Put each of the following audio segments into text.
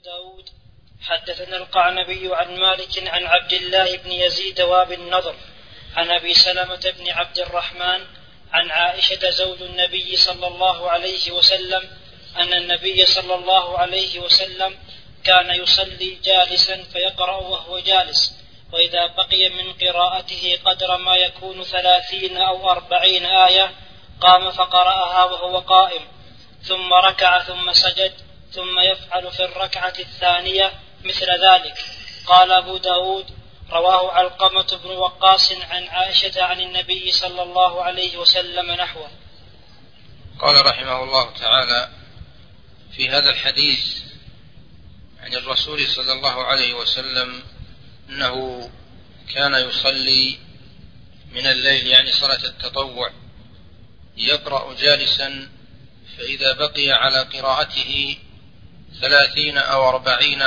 داود حدثنا القعنبي عن مالك عن عبد الله بن يزيد وابي النضر عن أبي سلمة بن عبد الرحمن عن عائشة زوج النبي صلى الله عليه وسلم أن النبي صلى الله عليه وسلم كان يصلي جالسا فيقرأ وهو جالس، وإذا بقي من قراءته قدر ما يكون 30 أو 40 آية قام فقرأها وهو قائم، ثم ركع ثم سجد، ثم يفعل في الركعة الثانية مثل ذلك. قال أبو داود رواه علقمة بن وقاص عن عائشة عن النبي صلى الله عليه وسلم نحوه. قال رحمه الله تعالى في هذا الحديث عن الرسول صلى الله عليه وسلم أنه كان يصلي من الليل، يعني صلاة التطوع، يقرأ جالسا، فإذا بقي على قراءته 30 أو 40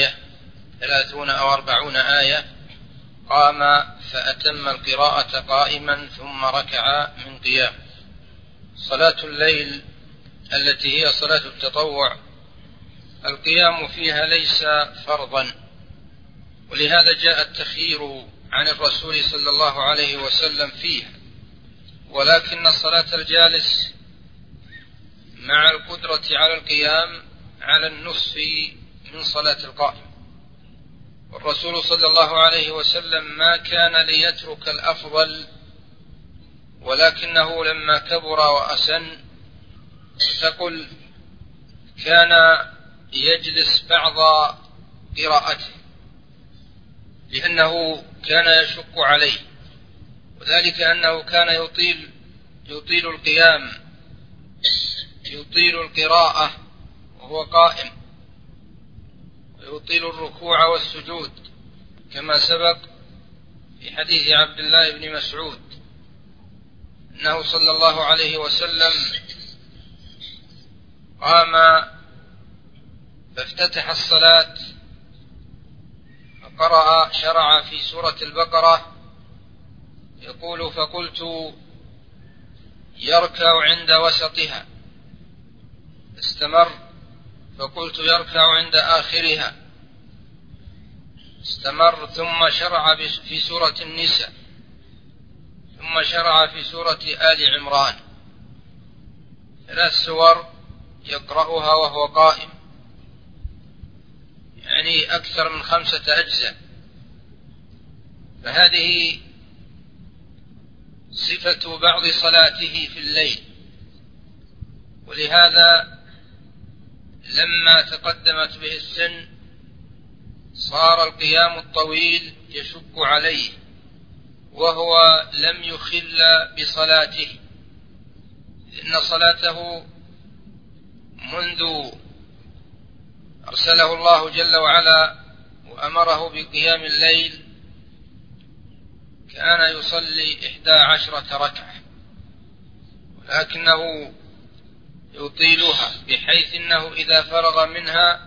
آية قام فأتم القراءة قائما ثم ركع من قيام. صلاة الليل التي هي صلاة التطوع القيام فيها ليس فرضا، ولهذا جاء التخيير عن الرسول صلى الله عليه وسلم فيها، ولكن صلاة الجالس مع القدرة على القيام على النصف من صلاة القائم. والرسول صلى الله عليه وسلم ما كان ليترك الأفضل، ولكنه لما كبر وأسن تقول كان يجلس بعض قراءته لأنه كان يشق عليه، وذلك أنه كان يطيل القيام، يطيل القراءة وهو قائم، ويطيل الركوع والسجود، كما سبق في حديث عبد الله بن مسعود أنه صلى الله عليه وسلم قام فافتتح الصلاة فقرأ، شرع في سورة البقرة يقول فقلت يركع عند وسطها، استمر فقلت يركع عند آخرها، استمر، ثم شرع في سورة النساء، ثم شرع في سورة آل عمران، 3 سور يقرأها وهو قائم، يعني أكثر من 5 أجزاء. فهذه صفة بعض صلاته في الليل، ولهذا لما تقدمت به السن صار القيام الطويل يشق عليه، وهو لم يخل بصلاته، لأن صلاته منذ أرسله الله جل وعلا وأمره بقيام الليل كان يصلي 11 ركعة، ولكنه يطيلها بحيث أنه إذا فرغ منها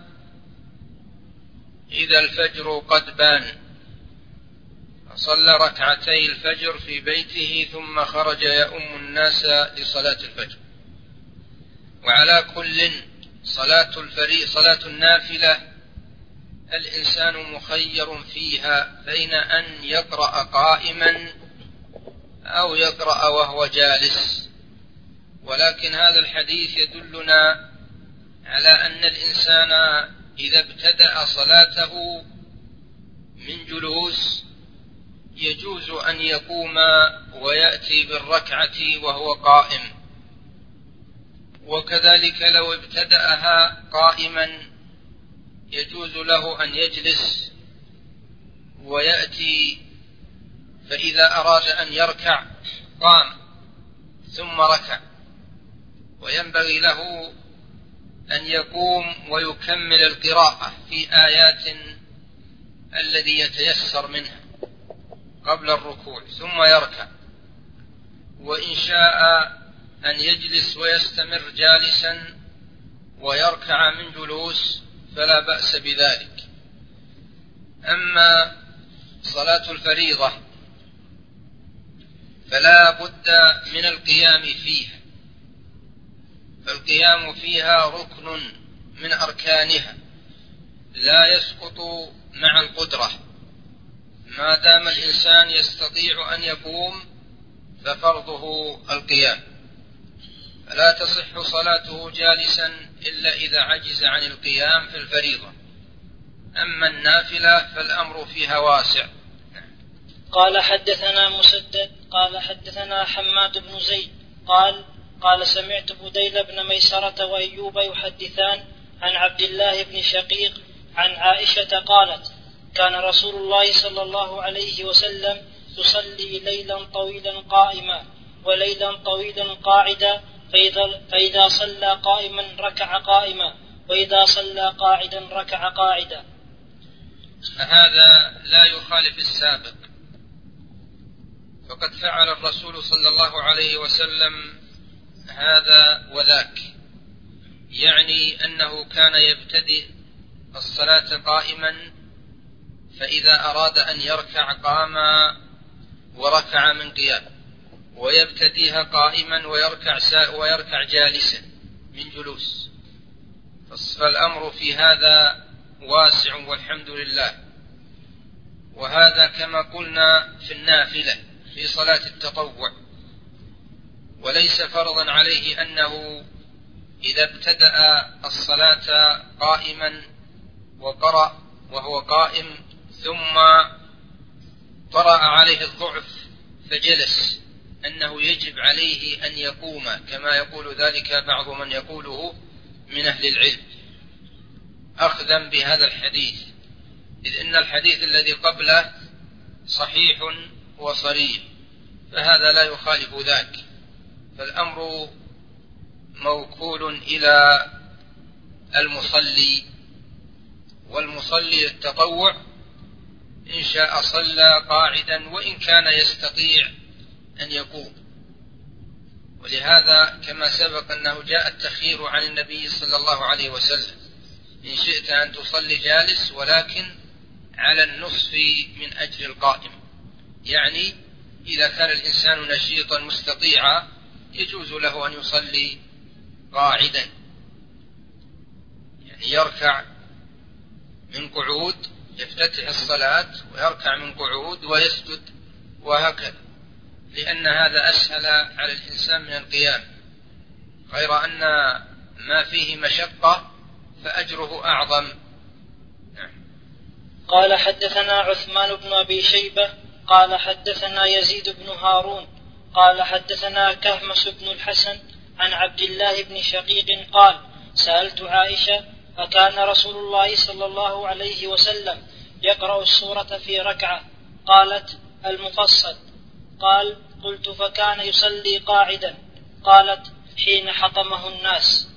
إذا الفجر قد بان، فصلى 2 ركعتي الفجر في بيته ثم خرج يؤم الناس لصلاة الفجر. وعلى كل صلاة النافلة الإنسان مخير فيها بين أن يقرأ قائما أو يقرأ وهو جالس، ولكن هذا الحديث يدلنا على أن الإنسان إذا ابتدأ صلاته من جلوس يجوز أن يقوم ويأتي بالركعة وهو قائم، وكذلك لو ابتدأها قائما يجوز له أن يجلس ويأتي، فإذا أراد أن يركع قام ثم ركع، وينبغي له أن يقوم ويكمل القراءة في آيات الذي يتيسر منها قبل الركوع ثم يركع، وإن شاء أن يجلس ويستمر جالسا ويركع من جلوس فلا بأس بذلك. أما صلاة الفريضة فلا بد من القيام فيها، فالقيام فيها ركن من أركانها، لا يسقط مع القدرة، ما دام الإنسان يستطيع أن يقوم ففرضه القيام، فلا تصح صلاته جالسا إلا إذا عجز عن القيام في الفريضة. أما النافلة فالأمر فيها واسع. قال حدثنا مسدد قال حدثنا حماد بن زيد قال سمعت بديل بن ميسرة وأيوب يحدثان عن عبد الله بن شقيق عن عائشة قالت: كان رسول الله صلى الله عليه وسلم يصلي ليلا طويلا قائما وليلا طويلا قاعدا، فإذا صلى قائما ركع قائما، وإذا صلى قاعدا ركع قاعدا. هذا لا يخالف السابق، فقد فعل الرسول صلى الله عليه وسلم هذا وذاك، يعني أنه كان يبتدئ الصلاة قائما، فإذا أراد أن يركع قام وركع من قيام، ويبتديها قائما ويركع جالسا من جلوس. فالأمر في هذا واسع والحمد لله. وهذا كما قلنا في النافلة في صلاة التطوع، وليس فرضا عليه أنه إذا ابتدأ الصلاة قائما وقرأ وهو قائم ثم طرأ عليه الضعف فجلس أنه يجب عليه أن يقوم، كما يقول ذلك بعض من يقوله من أهل العلم، أخذا بهذا الحديث، إذ إن الحديث الذي قبله صحيح وصريح، فهذا لا يخالف ذاك. فالأمر موكول إلى المصلي، والمصلي التطوع إن شاء صلى قاعدا وإن كان يستطيع أن يقوم. ولهذا كما سبق أنه جاء التخيير عن النبي صلى الله عليه وسلم: إن شئت أن تصلي جالس ولكن على النصف من أجل القائم، يعني إذا كان الإنسان نشيطا مستطيعا يجوز له أن يصلي قاعدا، يعني يركع من قعود، يفتتح الصلاة ويركع من قعود ويسجد وهكذا، لأن هذا أسهل على الإنسان من القيام، غير أن ما فيه مشقة فأجره أعظم. قال حدثنا عثمان بن أبي شيبة قال حدثنا يزيد بن هارون قال حدثنا كهمس بن الحسن عن عبد الله بن شقيق قال: سألت عائشة: أكان رسول الله صلى الله عليه وسلم يقرأ السورة في ركعة؟ قالت: المفصل. قال: قلت: فكان يصلي قاعدا؟ قالت: حين حطمه الناس.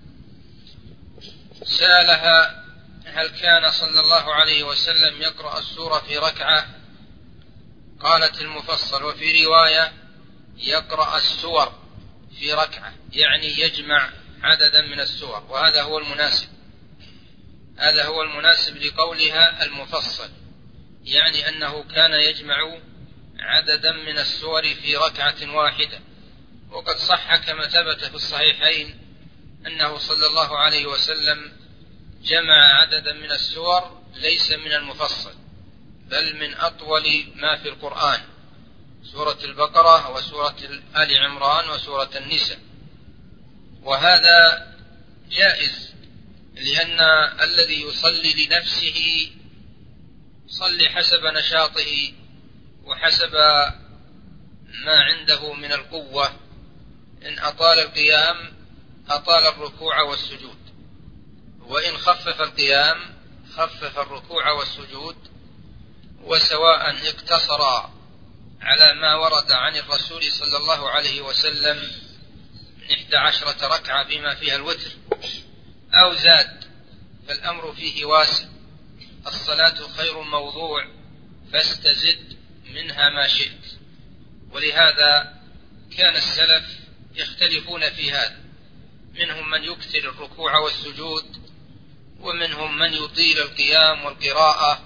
سألها: هل كان صلى الله عليه وسلم يقرأ السورة في ركعة؟ قالت: المفصل. وفي رواية: يقرأ السور في ركعة، يعني يجمع عددا من السور، وهذا هو المناسب، هذا هو المناسب لقولها المفصل، يعني أنه كان يجمع عددا من السور في ركعة واحدة. وقد صح كما ثبت في الصحيحين أنه صلى الله عليه وسلم جمع عددا من السور ليس من المفصل، بل من أطول ما في القرآن، سورة البقرة وسورة آل عمران وسورة النساء. وهذا جائز، لأن الذي يصلي لنفسه يصلي حسب نشاطه وحسب ما عنده من القوة، إن أطال القيام أطال الركوع والسجود، وإن خفف القيام خفف الركوع والسجود، وسواء اقتصر على ما ورد عن الرسول صلى الله عليه وسلم من 11 ركعة بما فيها الوتر أو زاد، فالأمر فيه واسع. الصلاة خير موضوع فاستزد منها ما شئت. ولهذا كان السلف يختلفون في هذا، منهم من يكثر الركوع والسجود، ومنهم من يطيل القيام والقراءة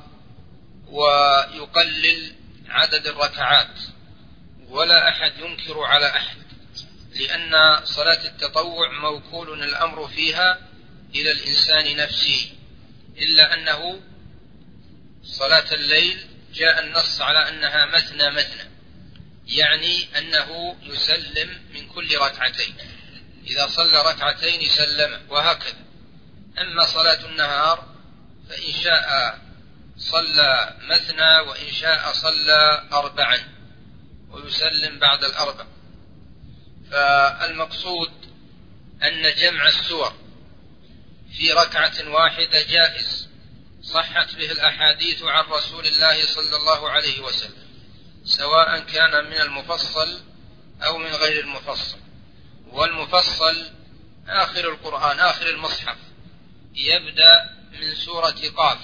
ويقلل عدد الركعات، ولا أحد ينكر على أحد، لأن صلاة التطوع موكول الأمر فيها إلى الإنسان نفسه، إلا أنه صلاة الليل جاء النص على أنها مثنى مثنى، يعني أنه يسلم من كل ركعتين، إذا صلى ركعتين سلم، وهكذا. أما صلاة النهار فإن شاء صلى مثنى، وإن شاء صلى 4 ويسلم بعد 4. فالمقصود أن جمع السور في ركعة واحدة جائز، صحت به الأحاديث عن رسول الله صلى الله عليه وسلم، سواء كان من المفصل أو من غير المفصل. والمفصل آخر القرآن، آخر المصحف، يبدأ من سورة قاف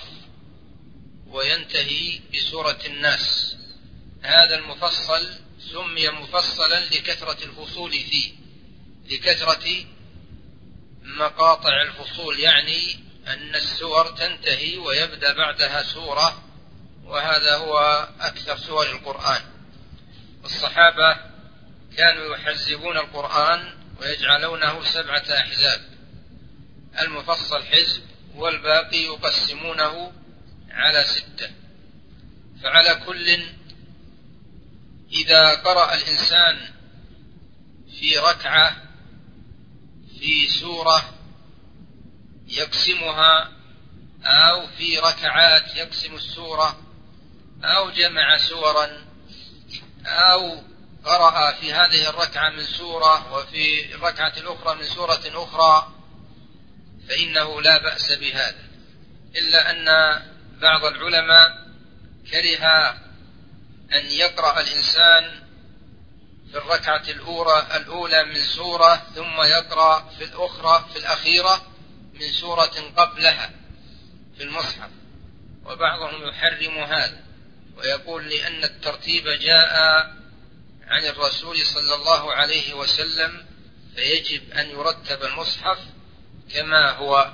وينتهي بسورة الناس. هذا المفصل سمي مفصلا لكثرة الفصول فيه، لكثرة مقاطع الفصول، يعني أن السور تنتهي ويبدأ بعدها سورة، وهذا هو أكثر سور القرآن. الصحابة كانوا يحزبون القرآن ويجعلونه 7 أحزاب، المفصل حزب والباقي يقسمونه على 6. فعلى كل إذا قرأ الإنسان في ركعة في سورة يقسمها، أو في ركعات يقسم السورة، أو جمع سورا، أو قرأ في هذه الركعة من سورة وفي الركعة الأخرى من سورة أخرى، فإنه لا بأس بهذا، إلا أن بعض العلماء كره أن يقرأ الإنسان في الركعة الأولى من سورة ثم يقرأ في الأخرى في الأخيرة من سورة قبلها في المصحف، وبعضهم يحرم هذا ويقول لأن الترتيب جاء عن الرسول صلى الله عليه وسلم، فيجب أن يرتب المصحف كما هو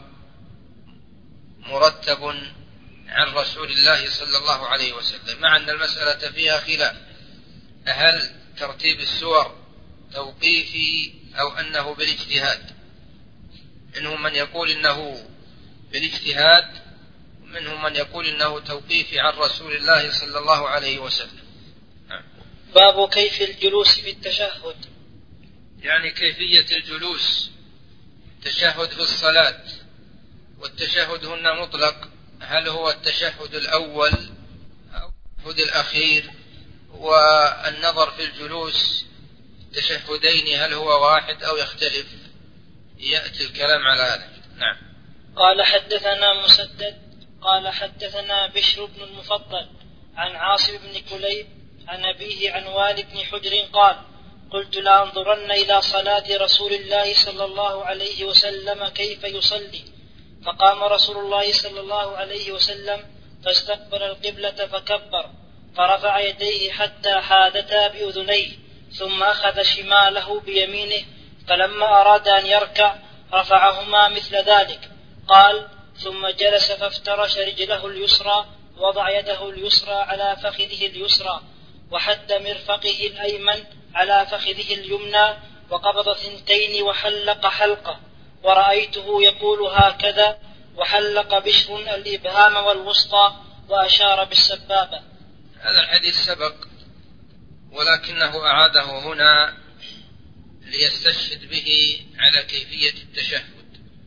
مرتب عن رسول الله صلى الله عليه وسلم، مع أن المسألة فيها خلاف، هل ترتيب السور توقيفي أو أنه بالاجتهاد؟ منهم من يقول إنه بالاجتهاد، ومنهم من يقول إنه توقيفي عن رسول الله صلى الله عليه وسلم. باب كيف الجلوس في التشهد، يعني كيفية الجلوس، التشهد في الصلاة. والتشهد هنا مطلق، هل هو التشهد الأول أو التشهد الأخير؟ والنظر في الجلوس التشهدين هل هو واحد أو يختلف؟ يأتي الكلام على هذا. نعم. قال حدثنا مسدد قال حدثنا بشر بن المفضل عن عاصم بن كليب عن أبيه عن والد بن حجر قال: قلت لأنظرن إلى صلاة رسول الله صلى الله عليه وسلم كيف يصلي، فقام رسول الله صلى الله عليه وسلم فاستقبل القبلة فكبر، فرفع يديه حتى حاذتا بأذنيه، ثم أخذ شماله بيمينه، فلما أراد أن يركع رفعهما مثل ذلك. قال: ثم جلس فافترش رجله اليسرى، وضع يده اليسرى على فخذه اليسرى، وحد مرفقه الأيمن على فخذه اليمنى، وقبض 2 وحلق حلقة، ورأيته يقول هكذا، وحلق بشر الإبهام والوسطى وأشار بالسبابة. هذا الحديث سبق، ولكنه أعاده هنا ليستشهد به على كيفية التشهد.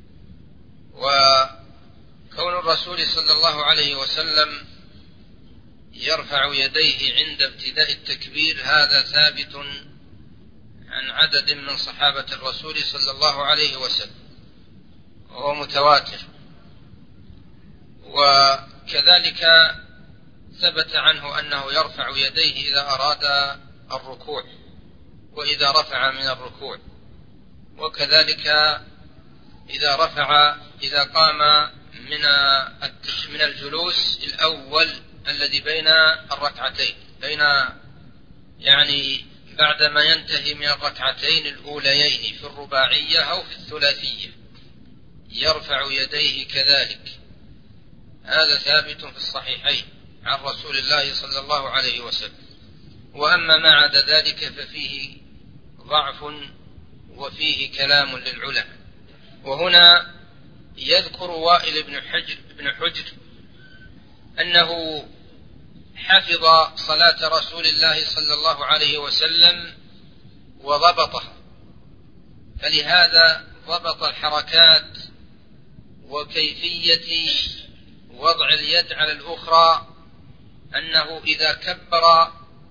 وكون الرسول صلى الله عليه وسلم يرفع يديه عند ابتداء التكبير هذا ثابت عن عدد من صحابة الرسول صلى الله عليه وسلم، وهو متواتر. وكذلك ثبت عنه أنه يرفع يديه إذا أراد الركوع وإذا رفع من الركوع، وكذلك إذا قام من الجلوس الأول الذي بين الركعتين، يعني بعدما ينتهي من الركعتين الأوليين في الرباعية أو في الثلاثية يرفع يديه كذلك. هذا ثابت في الصحيحين عن رسول الله صلى الله عليه وسلم. وأما ما عدا ذلك ففيه ضعف وفيه كلام للعلماء. وهنا يذكر وائل بن حجر أنه حفظ صلاة رسول الله صلى الله عليه وسلم وضبطها، فلهذا ضبط الحركات وكيفية وضع اليد على الأخرى، أنه إذا كبر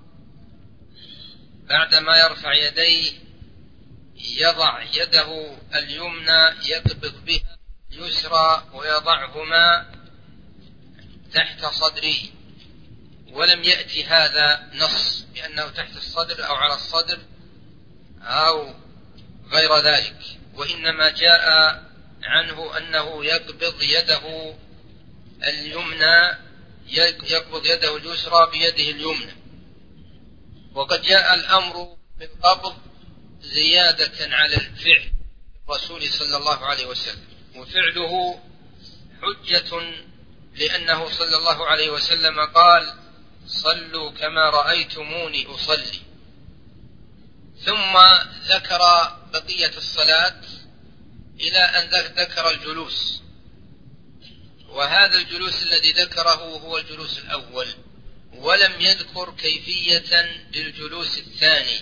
بعدما يرفع يديه يضع يده اليمنى يقبض بها اليسرى ويضعهما تحت صدره، ولم يأتي هذا نص بأنه تحت الصدر أو على الصدر أو غير ذلك، وإنما جاء عنه أنه يقبض يده اليمنى يقبض يده اليسرى بيده اليمنى. وقد جاء الأمر بالقبض زيادة على الفعل الرسول صلى الله عليه وسلم، وفعله حجة لأنه صلى الله عليه وسلم قال: صلوا كما رأيتموني أصلي. ثم ذكر بقية الصلاة إلى أن ذكر الجلوس، وهذا الجلوس الذي ذكره هو الجلوس الأول، ولم يذكر كيفية للجلوس الثاني،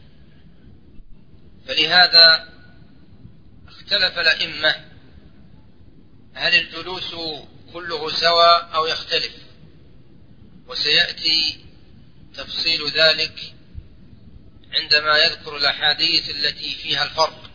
فلهذا اختلف الأئمة هل الجلوس كله سواء أو يختلف، وسيأتي تفصيل ذلك عندما يذكر الأحاديث التي فيها الفرق.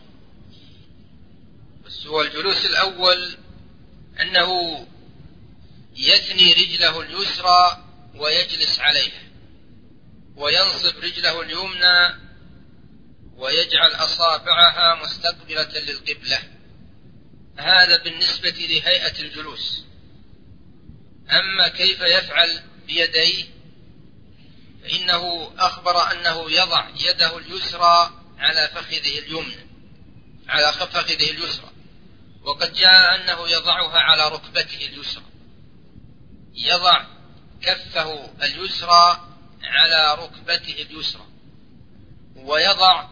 بس هو الجلوس الأول أنه يثني رجله اليسرى ويجلس عليها، وينصب رجله اليمنى ويجعل أصابعها مستقبلة للقبلة. هذا بالنسبة لهيئة الجلوس. أما كيف يفعل بيديه فإنه أخبر أنه يضع يده اليسرى على فخذه اليمنى على فخذه اليسرى، وقد جاء أنه يضعها على ركبته اليسرى، يضع كفه اليسرى على ركبته اليسرى، ويضع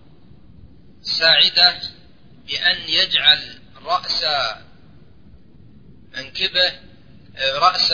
ساعده بأن يجعل رأس منكبه رأس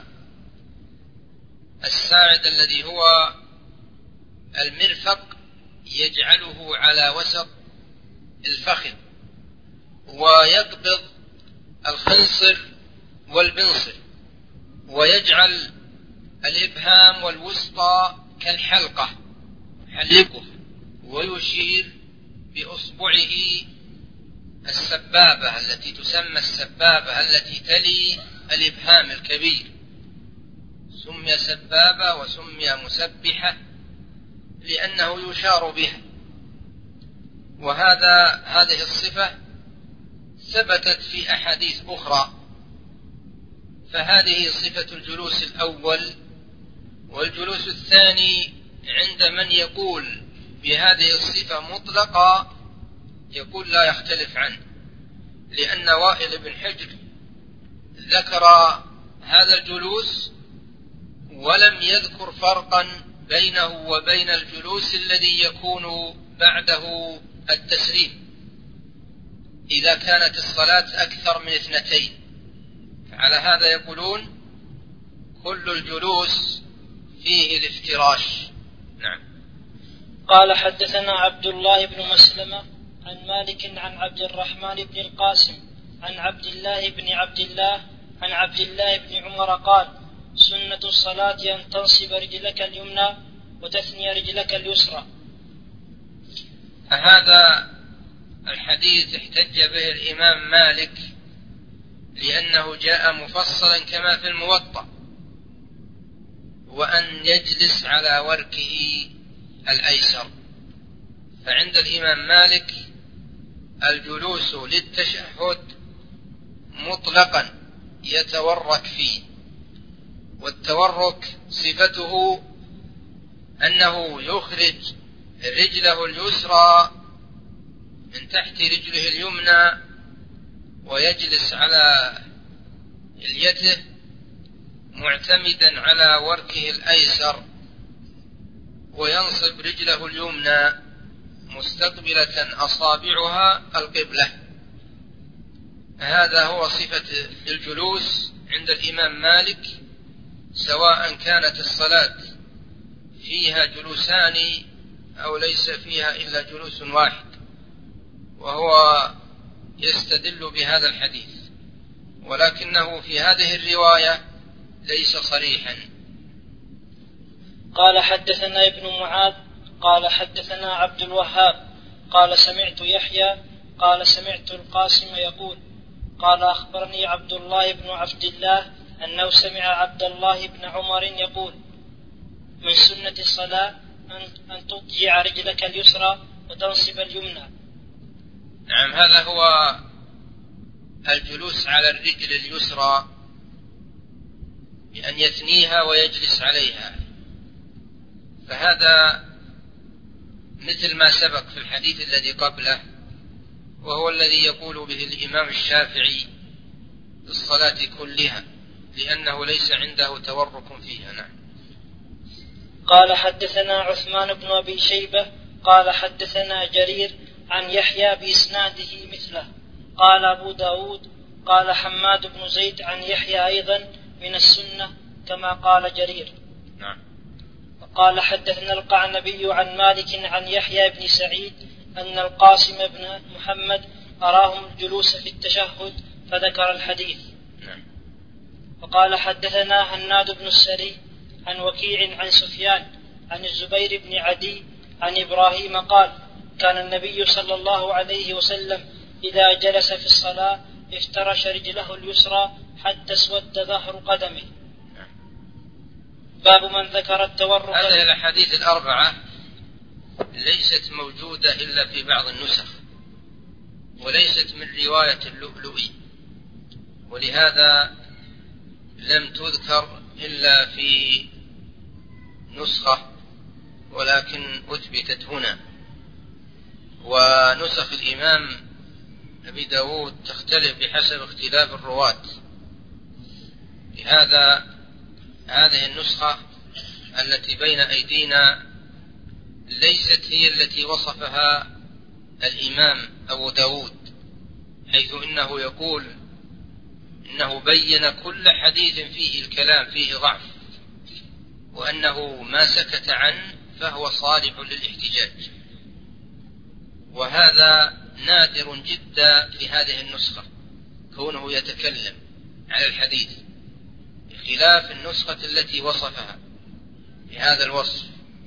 الساعد الذي هو المرفق يجعله على وسط الفخذ، ويقبض الخنصر والبنصر، ويجعل الإبهام والوسطى كالحلقة حلقه، ويشير بأصبعه السبابة التي تسمى السبابة التي تلي الإبهام الكبير، سمي سبابة وسمي مسبحة لأنه يشار بها. هذه الصفة ثبتت في أحاديث أخرى، فهذه صفة الجلوس الأول. والجلوس الثاني عند من يقول بهذه الصفة مطلقة يقول لا يختلف عنه، لأن وائل بن حجر ذكر هذا الجلوس ولم يذكر فرقا بينه وبين الجلوس الذي يكون بعده التسليم إذا كانت الصلاة أكثر من 2، فعلى هذا يقولون كل الجلوس فيه الافتراش. نعم. قال: حدثنا عبد الله بن مسلمة عن مالك عن عبد الرحمن بن القاسم عن عبد الله عن عبد الله بن عمر قال: سنة الصلاة أن تنصب رجلك اليمنى وتثني رجلك اليسرى. هذا الحديث احتج به الإمام مالك لأنه جاء مفصلا كما في الموطأ، وأن يجلس على وركه الأيسر. فعند الإمام مالك الجلوس للتشهد مطلقا يتورك فيه، والتورك صفته أنه يخرج رجله اليسرى من تحت رجله اليمنى ويجلس على اليته معتمدا على وركه الأيسر، وينصب رجله اليمنى مستقبلة أصابعها القبلة. هذا هو صفة الجلوس عند الإمام مالك، سواء كانت الصلاة فيها جلوسان أو ليس فيها إلا جلوس واحد، وهو يستدل بهذا الحديث، ولكنه في هذه الرواية ليس صريحا. قال حدثنا ابن معاذ قال حدثنا عبد الوهاب قال سمعت يحيى قال سمعت القاسم يقول قال أخبرني عبد الله بن عبد الله أنه سمع عبد الله بن عمر يقول من سنة الصلاة أن تضجع رجلك اليسرى وتنصب اليمنى. نعم، هذا هو الجلوس على الرجل اليسرى بأن يثنيها ويجلس عليها، فهذا مثل ما سبق في الحديث الذي قبله، وهو الذي يقول به الإمام الشافعي في الصلاة كلها، لأنه ليس عنده تورك فيها. نعم. قال حدثنا عثمان بن أبي شيبة قال حدثنا جرير عن يحيى بإسناده مثله. قال أبو داود قال حماد بن زيد عن يحيى أيضا من السنة كما قال جرير. نعم. قال حدثنا القعنبي عن مالك عن يحيى بن سعيد أن القاسم بن محمد أراهم الجلوس في التشهد فذكر الحديث. نعم. وقال حدثنا هناد بن السري عن وكيع عن سفيان عن الزبير بن عدي عن إبراهيم قال كان النبي صلى الله عليه وسلم إذا جلس في الصلاة افترش رجله اليسرى حتى اسود ظهر قدمه. باب من ذكر التورك. هذه الأحاديث الأربعة ليست موجودة إلا في بعض النسخ، وليست من رواية اللؤلؤي، ولهذا لم تذكر إلا في نسخة، ولكن أثبتت هنا. ونسخ الإمام أبي داود تختلف بحسب اختلاف الرواة، لهذا هذه النسخة التي بين أيدينا ليست هي التي وصفها الإمام أبو داود، حيث إنه يقول إنه بين كل حديث فيه الكلام فيه ضعف، وأنه ما سكت عنه فهو صالح للاحتجاج، وهذا نادر جدا في هذه النسخة كونه يتكلم على الحديث، بخلاف النسخة التي وصفها بهذا الوصف.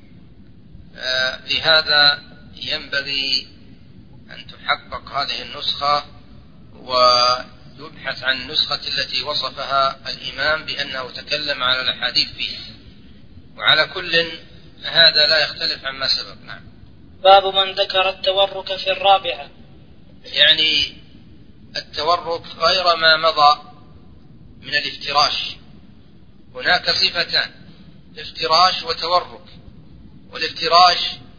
لهذا ينبغي أن تحقق هذه النسخة ويبحث عن النسخة التي وصفها الإمام بأنه تكلم على الحديث فيها. وعلى كل هذا لا يختلف عما سبق. نعم. باب من ذكر التورك في الرابعة، يعني التورك غير ما مضى من الافتراش. هناك صفتان، افتراش وتورك، والافتراش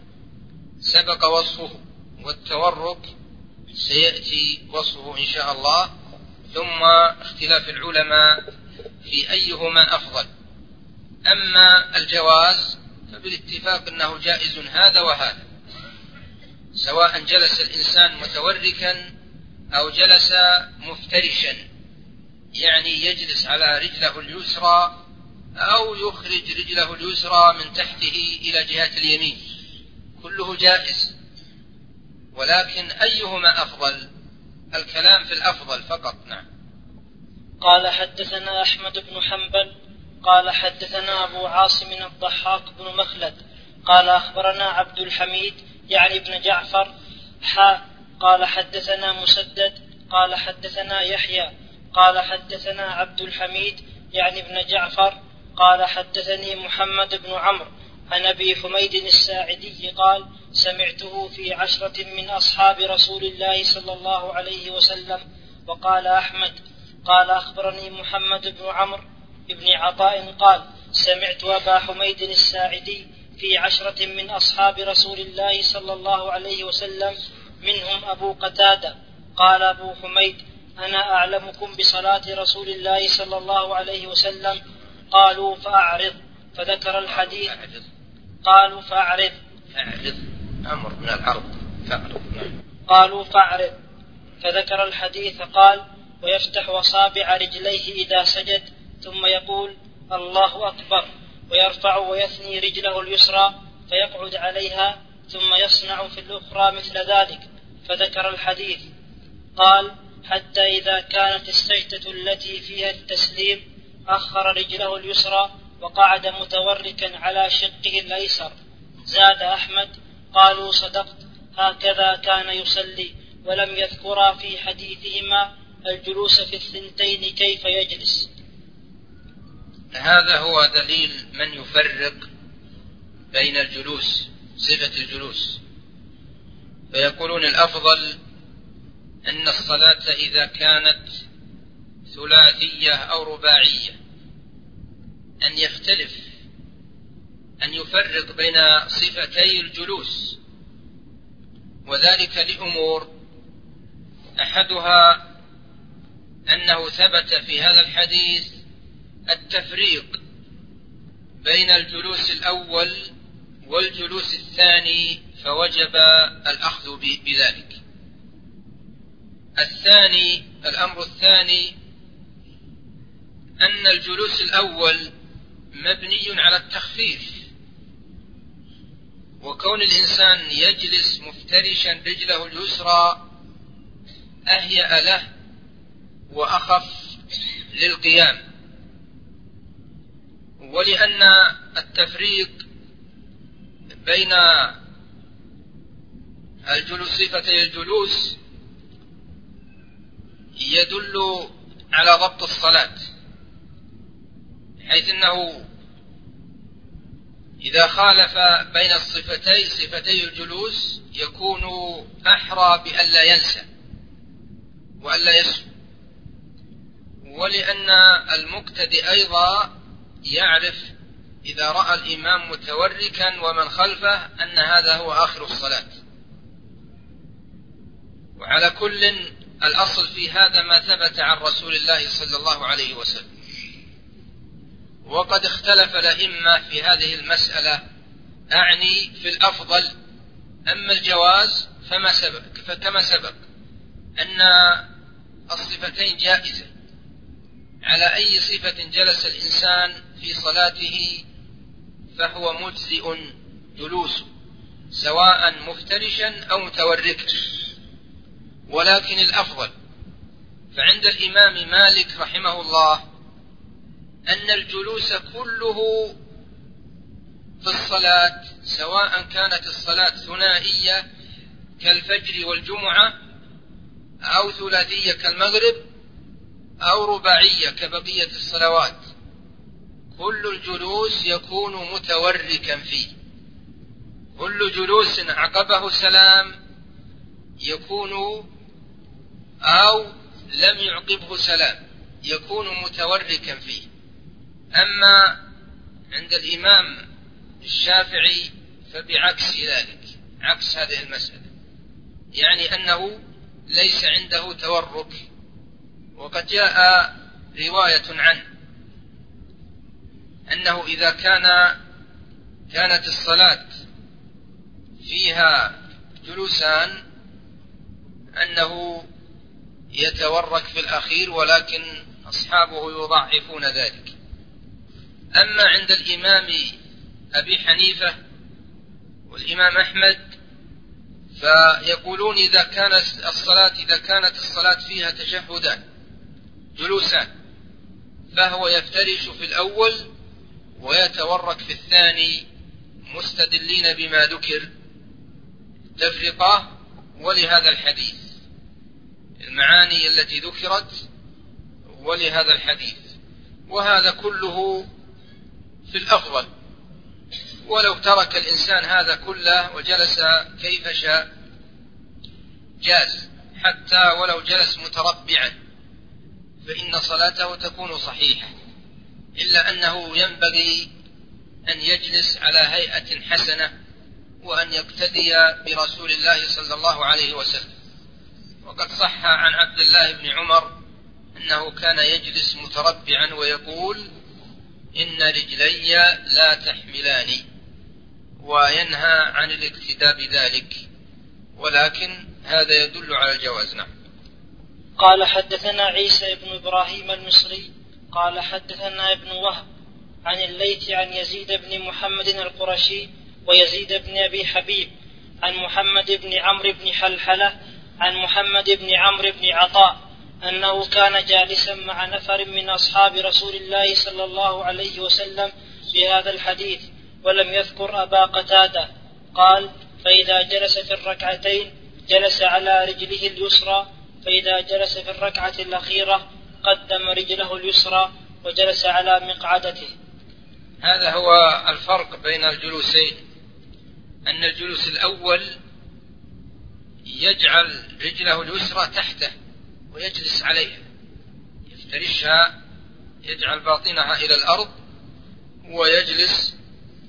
سبق وصفه، والتورك سيأتي وصفه إن شاء الله، ثم اختلاف العلماء في أيهما أفضل. أما الجواز فبالاتفاق أنه جائز هذا وهذا، سواء جلس الإنسان متوركا أو جلس مفترشا، يعني يجلس على رجله اليسرى أو يخرج رجله اليسرى من تحته إلى جهة اليمين، كله جائز. ولكن أيهما أفضل؟ الكلام في الأفضل فقط. نعم. قال حدثنا أحمد بن حنبل قال حدثنا أبو عاصم الضحاك بن مخلد قال أخبرنا عبد الحميد يعني ابن جعفر قال حدثنا مسدد قال حدثنا يحيى قال حدثنا عبد الحميد يعني ابن جعفر قال حدثني محمد بن عمرو عن أبي حميد الساعدي قال سمعته في 10 من أصحاب رسول الله صلى الله عليه وسلم. وقال أحمد قال أخبرني محمد بن عمرو بن عطاء قال سمعت أبا حميد الساعدي في 10 من أصحاب رسول الله صلى الله عليه وسلم منهم أبو قتادة. قال أبو حميد أنا أعلمكم بصلاة رسول الله صلى الله عليه وسلم. قالوا فأعرض، فذكر الحديث. قالوا فأعرض، أمر من العرض، قالوا فأعرض، فذكر الحديث. قال ويفتح أصابع رجليه إذا سجد ثم يقول الله أكبر، ويرفع ويثني رجله اليسرى فيقعد عليها ثم يصنع في الأخرى مثل ذلك، فذكر الحديث. قال حتى إذا كانت السجدة التي فيها التسليم أخر رجله اليسرى وقعد متوركا على شقه الأيسر. زاد أحمد قالوا صدقت، هكذا كان يصلي، ولم يذكرا في حديثهما الجلوس في الثنتين كيف يجلس. هذا هو دليل من يفرق بين الجلوس، صفة الجلوس، فيقولون الأفضل أن الصلاة إذا كانت ثلاثية أو رباعية أن يختلف، أن يفرق بين صفتي الجلوس، وذلك لأمور: أحدها أنه ثبت في هذا الحديث التفريق بين الجلوس الأول والجلوس الثاني، فوجب الأخذ بذلك. الأمر الثاني أن الجلوس الأول مبني على التخفيف، وكون الإنسان يجلس مفترشا رجله اليسرى أهيأ له وأخف للقيام. ولأن التفريق بين صفتي الجلوس يدل على ضبط الصلاة، حيث أنه إذا خالف بين صفتي الجلوس يكون أحرى بألا ينسى وألا يسهو، ولأن المقتدي أيضا يعرف إذا رأى الإمام متوركا ومن خلفه أن هذا هو آخر الصلاة. وعلى كل الأصل في هذا ما ثبت عن رسول الله صلى الله عليه وسلم. وقد اختلف الأئمة في هذه المسألة، أعني في الأفضل. أما الجواز فكما سبق أن الصفتين جائزة، على أي صفة جلس الإنسان في صلاته فهو مجزئ جلوسه، سواء مفترشا أو متوركا. ولكن الأفضل فعند الإمام مالك رحمه الله أن الجلوس كله في الصلاة، سواء كانت الصلاة ثنائية كالفجر والجمعة، أو ثلاثية كالمغرب، أو رباعية كبقية الصلوات، كل الجلوس يكون متوركا فيه. كل جلوس عقبه سلام يكون، أو لم يعقبه سلام، يكون متوركا فيه. أما عند الإمام الشافعي فبعكس ذلك، عكس هذه المسألة، يعني أنه ليس عنده تورك. وقد جاء رواية عنه أنه إذا كانت الصلاة فيها جلوسان أنه يتورك في الأخير، ولكن أصحابه يضعفون ذلك. أما عند الإمام أبي حنيفة والإمام أحمد فيقولون إذا كانت الصلاة فيها تشهدان جلوسان فهو يفترش في الأول ويتورك في الثاني، مستدلين بما ذكر تفرقة ولهذا الحديث، المعاني التي ذكرت ولهذا الحديث. وهذا كله في الأفضل، ولو ترك الإنسان هذا كله وجلس كيف شاء جاز، حتى ولو جلس متربعا فإن صلاته تكون صحيحة، إلا أنه ينبغي أن يجلس على هيئة حسنة وأن يقتدي برسول الله صلى الله عليه وسلم. وقد صح عن عبد الله بن عمر أنه كان يجلس متربعا ويقول إن رجلي لا تحملان، وينهى عن الاقتداء بذلك، ولكن هذا يدل على الجواز. نعم. قال حدثنا عيسى بن إبراهيم المصري قال حدثنا ابن وهب عن الليث عن يزيد بن محمد القرشي ويزيد بن أبي حبيب عن محمد بن عمرو بن حلحلة عن محمد بن عمرو بن عطاء أنه كان جالسا مع نفر من أصحاب رسول الله صلى الله عليه وسلم في هذا الحديث ولم يذكر أبا قتادة. قال: فإذا جلس في الركعتين جلس على رجله اليسرى، فإذا جلس في الركعة الأخيرة قدم رجله اليسرى وجلس على مقعدته. هذا هو الفرق بين الجلوسين، أن الجلوس الأول يجعل رجله اليسرى تحته ويجلس عليها، يفترشها، يجعل باطنها إلى الأرض ويجلس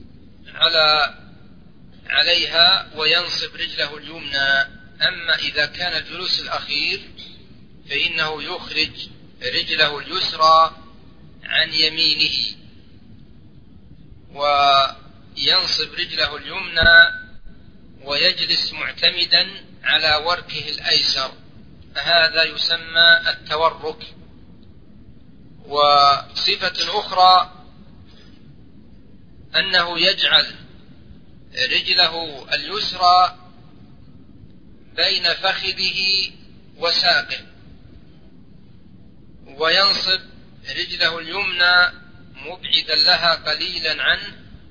عليها وينصب رجله اليمنى. أما إذا كان الجلوس الأخير فإنه يخرج رجله اليسرى عن يمينه وينصب رجله اليمنى ويجلس معتمدا على وركه الأيسر، هذا يسمى التورك. وصفة أخرى أنه يجعل رجله اليسرى بين فخذه وساقه وينصب رجله اليمنى مبعدا لها قليلا عنه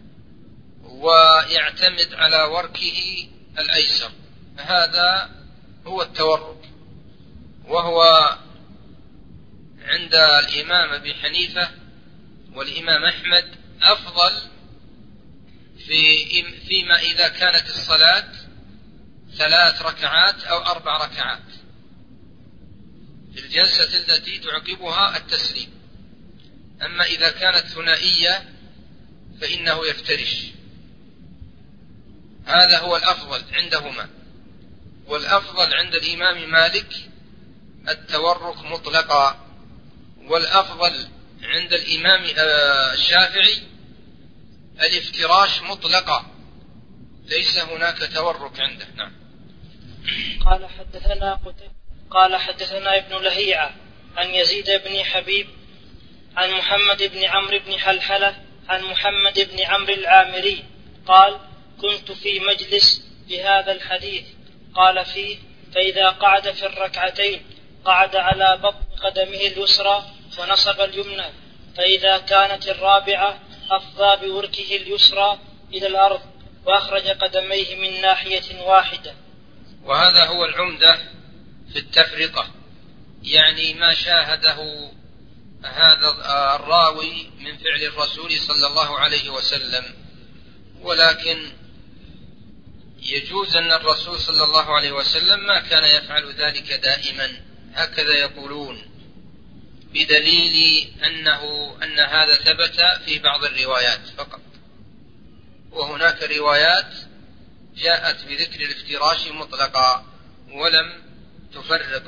ويعتمد على وركه الأيسر، هذا هو التورك. وهو عند الإمام أبي حنيفة والإمام أحمد أفضل فيما إذا كانت الصلاة 3 ركعات أو 4 ركعات، في الجلسة التي تعقبها التسليم. أما إذا كانت ثنائية فإنه يفترش، هذا هو الأفضل عندهما. والأفضل عند الإمام مالك التورك مطلقا، والأفضل عند الإمام الشافعي الافتراش مطلقا، ليس هناك تورك عنده. نعم. قال حدثنا ابن لهيعة عن يزيد بن حبيب عن محمد بن عمرو بن حلحلة عن محمد بن عمرو العامري قال: كنت في مجلس بهذا الحديث، قال فيه: فإذا قعد في الركعتين قعد على بطن قدمه اليسرى ونصب اليمنى، فإذا كانت الرابعة أفضى بوركه اليسرى إلى الأرض وأخرج قدميه من ناحية واحدة. وهذا هو العمدة في التفرقة، يعني ما شاهده هذا الراوي من فعل الرسول صلى الله عليه وسلم. ولكن يجوز أن الرسول صلى الله عليه وسلم ما كان يفعل ذلك دائما، هكذا يقولون، بدليل أن هذا ثبت في بعض الروايات فقط، وهناك روايات جاءت بذكر الافتراش مطلقا ولم تفرق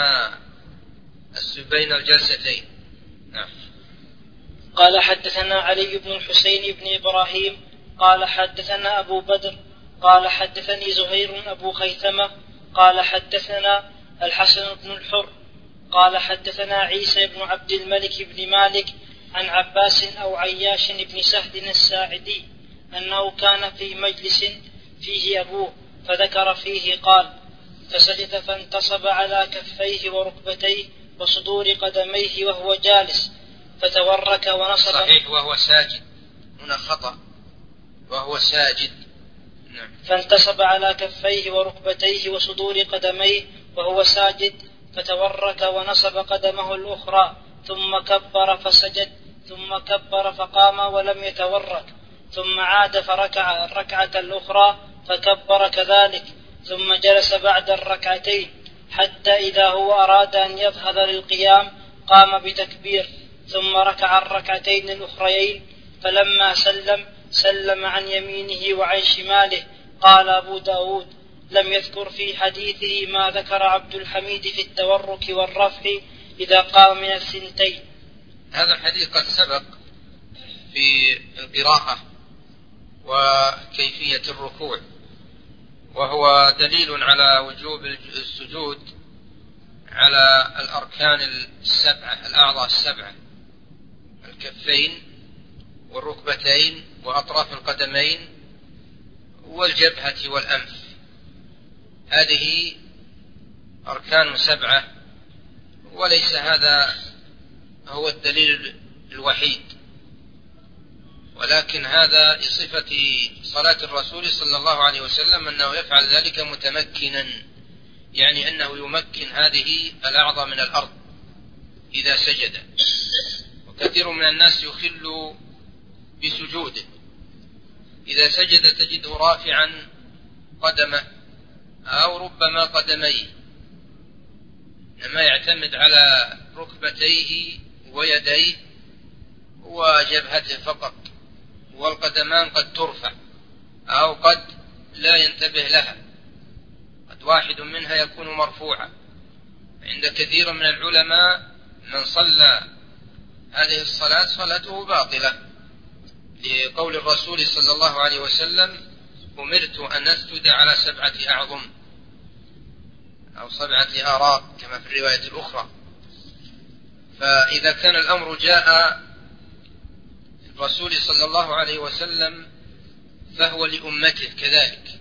بين الجلستين. نعم. قال حدثنا علي بن الحسين بن إبراهيم قال حدثنا أبو بدر قال حدثني زهير أبو خيثمة قال حدثنا الحسن بن الحر قال حدثنا عيسى بن عبد الملك بن مالك عن عباس أو عياش بن سهد الساعدي أنه كان في مجلس فيه أبوه فذكر فيه قال: فسجد فانتصب على كفيه وركبتيه وصدور قدميه وهو جالس فتورك ونصب. صحيح، وهو ساجد، هنا خطأ، وهو ساجد. نعم. فانتصب على كفيه وركبتيه وصدور قدميه وهو ساجد فتورك ونصب قدمه الأخرى ثم كبر فسجد ثم كبر فقام ولم يتورك ثم عاد فركع الركعة الأخرى فكبر كذلك ثم جلس بعد الركعتين حتى إذا هو أراد أن يظهر للقيام قام بتكبير ثم ركع الركعتين الأخريين فلما سلم عن يمينه وعن شماله. قال أبو داود: لم يذكر في حديثه ما ذكر عبد الحميد في التورك والرفع إذا قام من الثنتين. هذا الحديث قد سبق في القراءة وكيفية الركوع، وهو دليل على وجوب السجود على الأركان السبعة، الأعضاء السبعة: الكفين والركبتين وأطراف القدمين والجبهة والأنف. هذه أركان سبعة، وليس هذا هو الدليل الوحيد، ولكن هذا لصفة صلاة الرسول صلى الله عليه وسلم أنه يفعل ذلك متمكنا، يعني أنه يمكن هذه الأعضاء من الأرض إذا سجد. وكثير من الناس يخل بسجوده، إذا سجد تجده رافعا قدمه أو ربما قدميه، إنما يعتمد على ركبتيه ويديه وجبهته فقط، والقدمان قد ترفع أو قد لا ينتبه لها، قد واحد منها يكون مرفوعا. عند كثير من العلماء من صلى هذه الصلاة صلاته باطلة، لقول الرسول صلى الله عليه وسلم: أمرت أن أسجد على 7 أعظم أو 7 آراء كما في الرواية الأخرى. فإذا كان الأمر جاء الرسول صلى الله عليه وسلم فهو لأمته كذلك،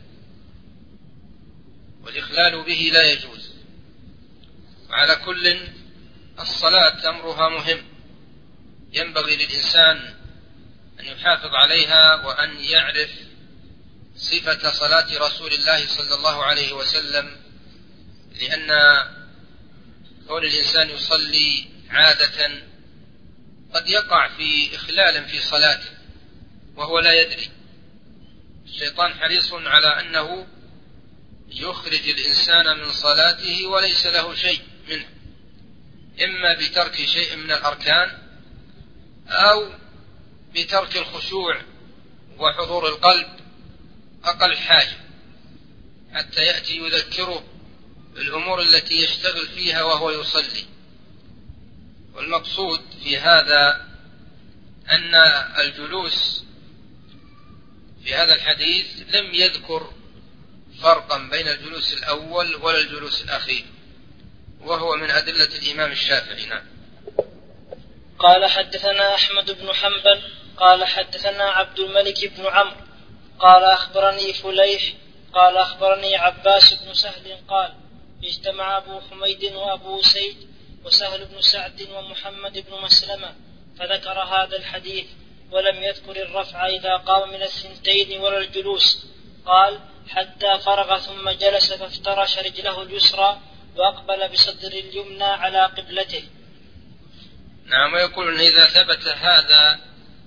والإخلال به لا يجوز. وعلى كل الصلاة أمرها مهم، ينبغي للإنسان أن يحافظ عليها وأن يعرف صفة صلاة رسول الله صلى الله عليه وسلم، لأن كون الإنسان يصلي عادة قد يقع في إخلال في صلاته وهو لا يدري. الشيطان حريص على أنه يخرج الإنسان من صلاته وليس له شيء منه، إما بترك شيء من الأركان أو بترك الخشوع وحضور القلب أقل حاجة، حتى يأتي يذكره بالأمور التي يشتغل فيها وهو يصلي. والمقصود في هذا أن الجلوس في هذا الحديث لم يذكر فرقا بين الجلوس الأول ولا الجلوس الأخير، وهو من أدلة الإمام الشافعي. نعم. قال حدثنا أحمد بن حنبل قال حدثنا عبد الملك بن عمرو قال أخبرني فليح قال أخبرني عباس بن سهل قال: اجتمع أبو حميد وأبو سيد وسهل بن سعد ومحمد بن مسلمة فذكر هذا الحديث، ولم يذكر الرفع إذا قام من 2 ولا الجلوس. قال: حتى فرغ ثم جلس فافترش رجله اليسرى وأقبل بصدر اليمنى على قبلته. نعم. ويقول إن إذا ثبت هذا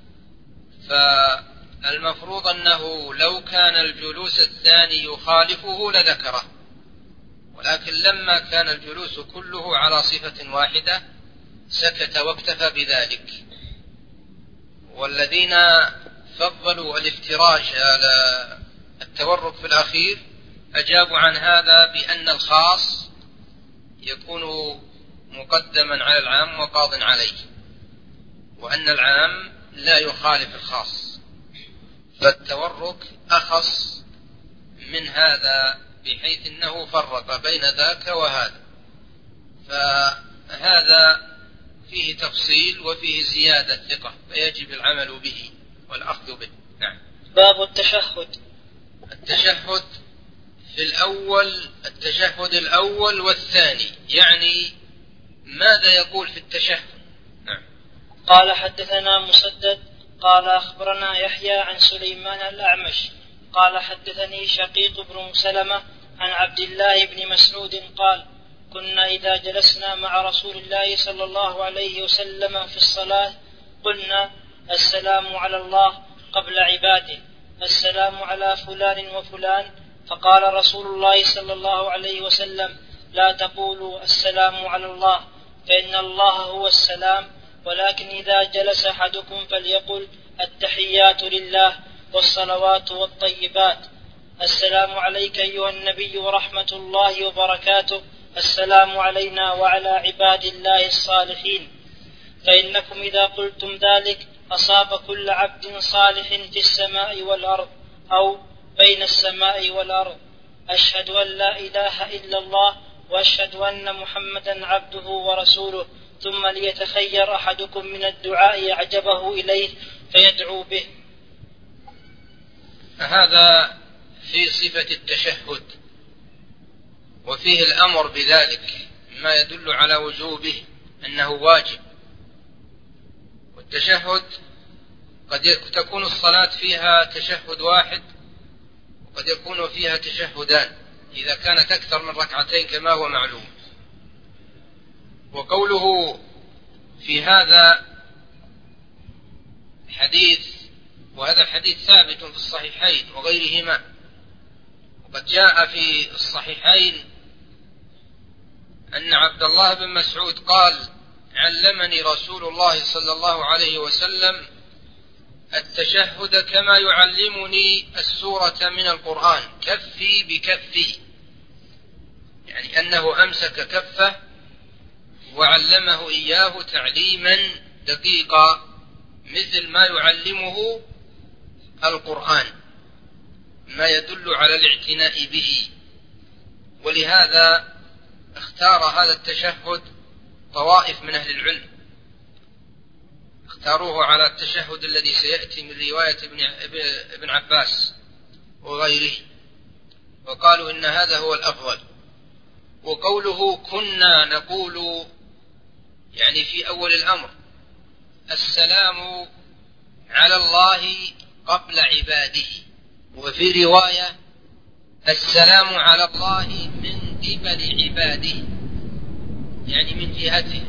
فالمفروض أنه لو كان الجلوس الثاني يخالفه لذكره، ولكن لما كان الجلوس كله على صفة واحدة سكت واكتفى بذلك. والذين فضلوا الافتراش على التورك في الأخير أجابوا عن هذا بأن الخاص يكون مقدما على العام وقاض عليه، وأن العام لا يخالف الخاص، فالتورك أخص من هذا بحيث أنه فرق بين ذاك وهذا، فهذا فيه تفصيل وفيه زيادة ثقة، فيجب العمل به والأخذ به. نعم. باب التشهد. التشهد في التشهد الأول والثاني، يعني ماذا يقول في التشهد؟ نعم. قال حدثنا مسدد قال أخبرنا يحيى عن سليمان الأعمش قال حدثني شقيق بن سلمة عن عبد الله بن مسعود قال: كنا إذا جلسنا مع رسول الله صلى الله عليه وسلم في الصلاة قلنا: السلام على الله قبل عباده، السلام على فلان وفلان. فقال رسول الله صلى الله عليه وسلم: لا تقولوا السلام على الله، فإن الله هو السلام، ولكن إذا جلس أحدكم فليقل: التحيات لله والصلوات والطيبات، السلام عليك أيها النبي ورحمة الله وبركاته، السلام علينا وعلى عباد الله الصالحين. فإنكم إذا قلتم ذلك أصاب كل عبد صالح في السماء والأرض أو بين السماء والأرض. أشهد أن لا إله إلا الله وأشهد أن محمدا عبده ورسوله، ثم ليتخير أحدكم من الدعاء أعجبه إليه فيدعو به. هذا في صفة التشهد، وفيه الأمر بذلك ما يدل على وجوبه أنه واجب. والتشهد قد تكون الصلاة فيها تشهد واحد، وقد يكون فيها تشهدان إذا كانت أكثر من ركعتين كما هو معلوم. وقوله في هذا الحديث، وهذا الحديث ثابت في الصحيحين وغيرهما، وقد جاء في الصحيحين أن عبد الله بن مسعود قال: علمني رسول الله صلى الله عليه وسلم التشهد كما يعلمني السورة من القرآن، كفي بكفي، يعني أنه أمسك كفه وعلمه إياه تعليما دقيقا مثل ما يعلمه القرآن، ما يدل على الاعتناء به. ولهذا اختار هذا التشهد طوائف من أهل العلم، اختاروه على التشهد الذي سيأتي من رواية ابن عباس وغيره، وقالوا إن هذا هو الأفضل. وقوله كنا نقول يعني في أول الأمر السلام على الله قبل عباده، وفي رواية السلام على الله من قبل عباده، يعني من جهته.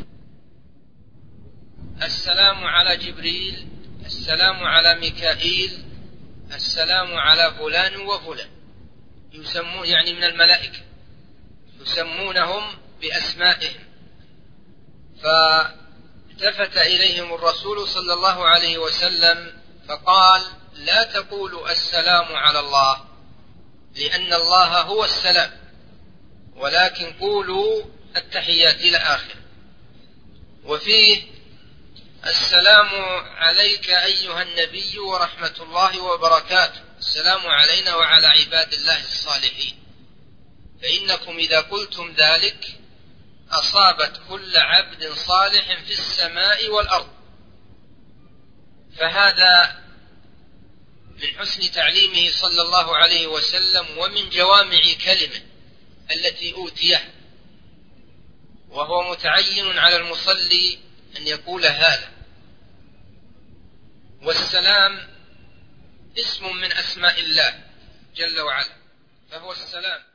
السلام على جبريل، السلام على ميكائيل، السلام على فلان وفلان، يسمون يعني من الملائكة، يسمونهم بأسمائهم. فالتفت إليهم الرسول صلى الله عليه وسلم فقال: لا تقولوا السلام على الله لأن الله هو السلام، ولكن قولوا التحيات إلى آخر. وفيه السلام عليك أيها النبي ورحمة الله وبركاته، السلام علينا وعلى عباد الله الصالحين، فإنكم إذا قلتم ذلك أصابت كل عبد صالح في السماء والأرض. فهذا من حسن تعليمه صلى الله عليه وسلم ومن جوامع كلمه التي أوتيه، وهو متعين على المصلي أن يقول هذا. والسلام اسم من أسماء الله جل وعلا، فهو السلام.